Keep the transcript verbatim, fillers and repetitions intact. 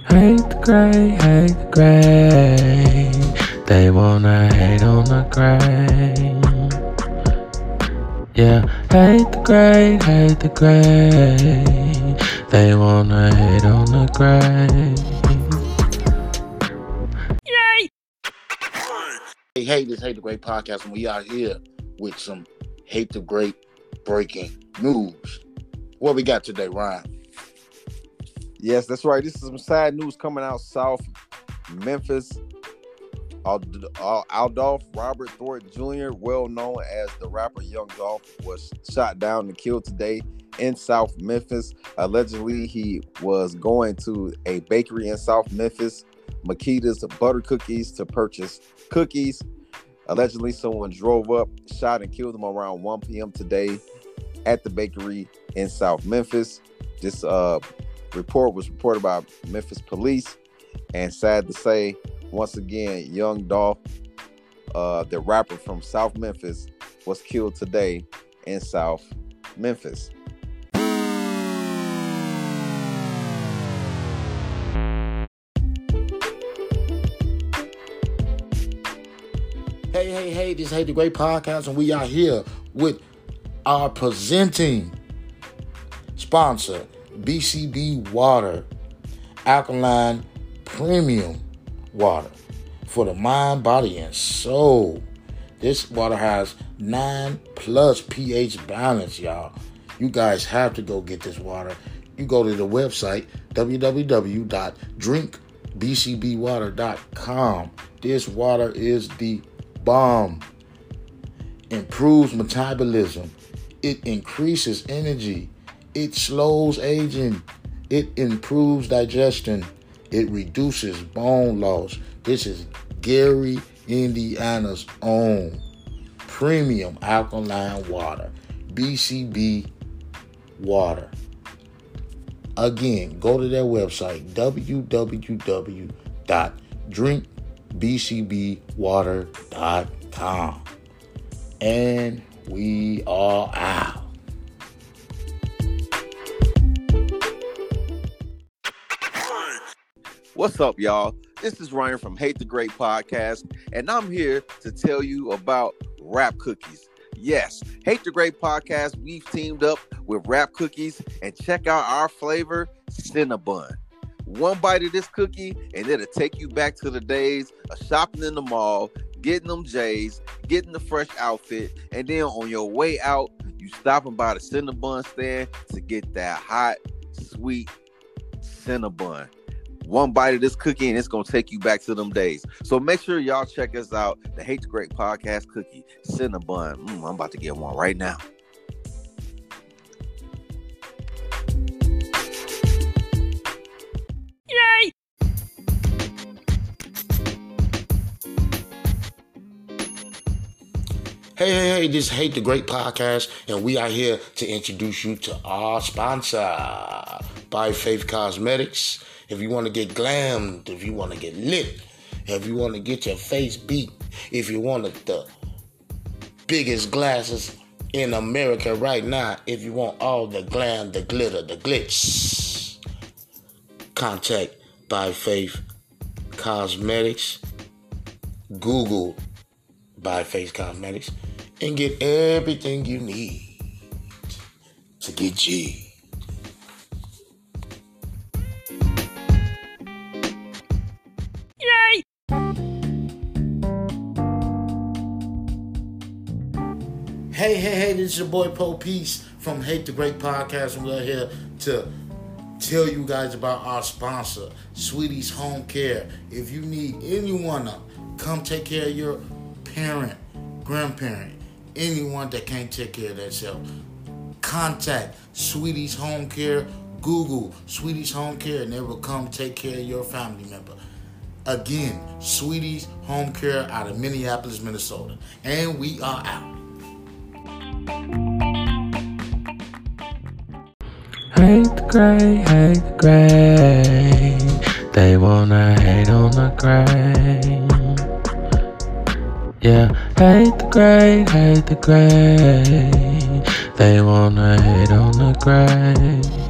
Hate the gray, hate the gray. They wanna hate on the gray. Yeah, hate the gray, hate the gray. They wanna hate on the gray. Yay! Hey, hey, this Hate the Great podcast, and we are here with some Hate the Great breaking news. What we got today, Ryan? Yes, that's right. This is some sad news coming out south Memphis. Adolph Robert Thornton Junior, well known as the rapper Young Dolph, was shot down and killed today in South Memphis. Allegedly, he was going to a bakery in South Memphis, Makita's Butter Cookies, to purchase cookies. Allegedly, someone drove up, shot, and killed him around one p.m. today at the bakery in South Memphis. This uh, report was reported by Memphis police, and sad to say, once again, Young Dolph, uh, the rapper from South Memphis, was killed today in South Memphis. Hey, hey, hey, this is Hate the Great podcast, and we are here with our presenting sponsor, B C B Water, alkaline premium water for the mind, body, and soul. This water has nine plus pH balance, y'all. You guys have to go get this water. You go to the website, w w w dot drink b c b water dot com. This water is the bomb. Improves metabolism. It increases energy. It slows aging. It improves digestion. It reduces bone loss. This is Gary, Indiana's own premium alkaline water, B C B Water. Again, go to their website, w w w dot drink b c b water dot com. And we are out. What's up, y'all? This is Ryan from Hate the Great podcast, and I'm here to tell you about Rap Cookies. Yes, Hate the Great podcast, we've teamed up with Rap Cookies, and check out our flavor, Cinnabon. One bite of this cookie, and it'll take you back to the days of shopping in the mall, getting them J's, getting the fresh outfit, and then on your way out, you stopping by the Cinnabon stand to get that hot, sweet Cinnabon. One bite of this cookie and it's going to take you back to them days. So make sure y'all check us out. The Hate the Great podcast cookie, Cinnabon. Mm, I'm about to get one right now. Yay! Hey, hey, hey, this is Hate the Great podcast, and we are here to introduce you to our sponsor, By Faith Cosmetics. If you want to get glammed, if you want to get lit, if you want to get your face beat, if you want the biggest glasses in America right now, if you want all the glam, the glitter, the glitz, contact By Faith Cosmetics. Google By Faith Cosmetics and get everything you need to get G. Yay! Hey, hey, hey, this is your boy Po Peace from Hate the Great podcast, and we're here to tell you guys about our sponsor, Sweeties Home Care. If you need anyone to come take care of your parent, grandparent, anyone that can't take care of themselves, contact Sweeties Home Care. Google Sweeties Home Care and they will come take care of your family member. Again, Sweeties Home Care out of Minneapolis, Minnesota. And we are out. Hate the gray, hate the gray. They wanna hate on the gray. Yeah, hate the gray, hate the gray. They wanna hate on the gray.